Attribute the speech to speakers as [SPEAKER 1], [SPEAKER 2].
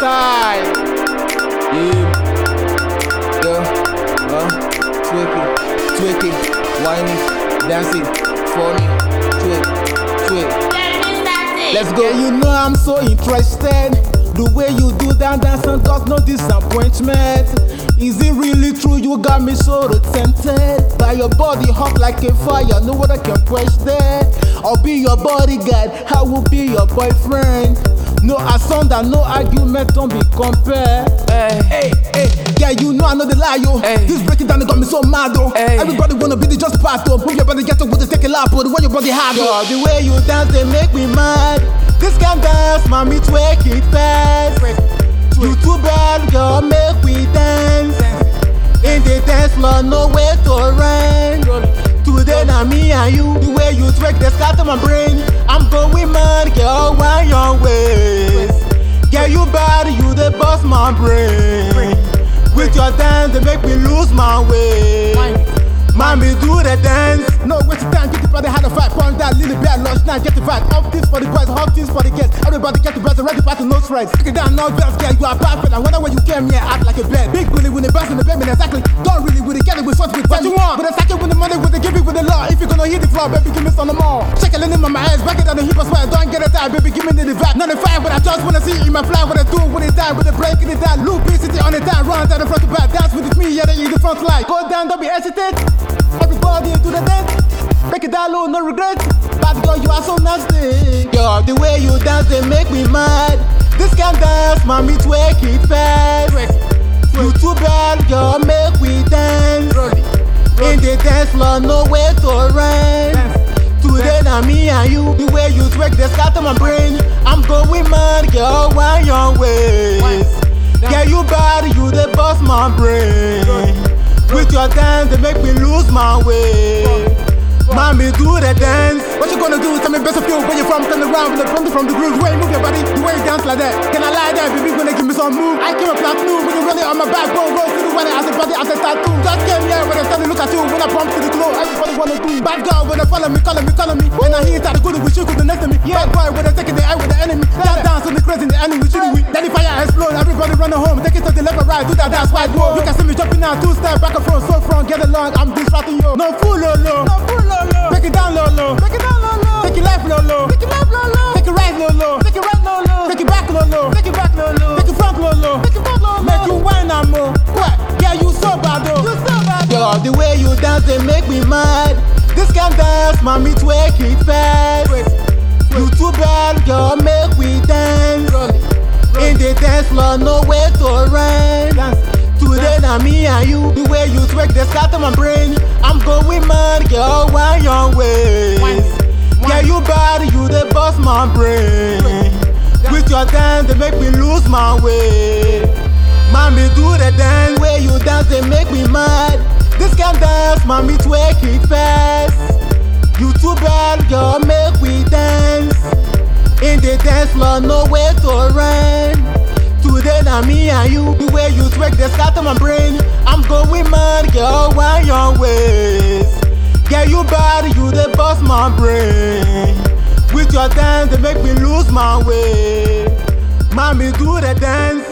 [SPEAKER 1] style. Yeah, twerking, whining, dancing, funny, twerk. Let's go.
[SPEAKER 2] Yeah, you know I'm so interested. The way you do that dance and got no disappointment. Is it really true? You got me so tempted. By your body hot like a fire, no one can quench that. I'll be your bodyguard, I will be your boyfriend. No asunder, no argument, don't be compared. Hey, yeah, you know I know the lie, yo. This breaking down got me so mad, though. Everybody wanna be the just part, though. Move your body, get up with the take a lap, but the way your body hard, though. The way you dance, they make me mad. This can dance, mommy, twerk it fast. You too bad, girl, make we dance. In the dance floor, no way to run. Today, now me and you. The way you twerk, they scatter my brain. I'm going mad, girl, why your ways? Yeah, you bad, you the boss my brain. With your dance, they make me lose my way. Mommy, do the dance. No waste of time, get the body, had a fight. Point that little bit, lunch now, get the vibe. Off this for the boys, hot this for the guests. Everybody get the best, ready for the no stress. Take it down, no bells, yeah, you are perfect. I wonder when you came here, act like a bed. Big Willie with the best in the baby, exactly. Don't really with it, get it with what you want. With a second with the money, with the give it with the law. If you're gonna hit the floor, baby, give me some more. Shake a little in my ass, back it on the hip as well. Don't get it out, baby, give me the vibe. None of five, but I just wanna see you in my fly. What I do, when it die, with the break in it down. Loop, city on the time, run down the front to back. Dance with me, yeah, they in the front line. Go down, don't be hesitant. Everybody do the dance. Break it down low, no regrets. Bad girl, you are so nasty. Yo, the way you dance, they make me mad. This can dance, mommy, twerk it fast. You too bad, girl, make we dance. In the dance floor, no way to run. Today, now me and you. The way you twerk, they scatter my brain. I'm going mad, girl, why your ways? Yeah, you bad, you the boss my brain. With your dance, they make me lose my way. Mommy, do the dance. What you gonna do? Tell me best of you. Where you from? Turn around from the groove. The way you move your body, the way you dance like that. Can I lie there, baby? Gonna give me some move. I came up like new. When you run it on my backbone, roll through the weather as a body, as a tattoo. Just came here when I started to look at you. When I pump to the glow, everybody wanna do. Bad girl, when they follow me. When I hear that, the good with you, good next to me. Bad boy, when they taking the eye with the enemy. That dance on the crazy, the enemy shooting with. Then the fire explode, everybody running home. Take it to the left or right, do that dance wide whoa. You can see me jumping now, 2 step back and front, so front, get along. I'm distracting you. No fool, lolo. Break it down, lolo. Take it left, lolo. Take it right, lolo. Take it back, lolo. Take it front, lolo. Make you whine and more. What? Yeah, you so bad, though. Yo, the way you dance, they make me mad. This can dance, mommy, twerk it fast. You too bad, girl, make we dance. In the dance floor, no way to run. Today, now me and you. The way you twerk, they scatter my brain. I'm going mad, girl, why your ways? Yeah, you bad, you the boss my brain. With your dance, they make me lose my way. Mommy, do the dance. Way you dance, they make me mad. This can dance, mommy, twerk it fast. You too bad, girl, make we dance. In the dance floor, no way to run. Today, now me and you. The way you twerk, they scatter my brain. I'm going mad, girl, why your ways? Yeah, you bad, you the boss my brain. With your dance, they make me lose my way. Mommy, do the dance.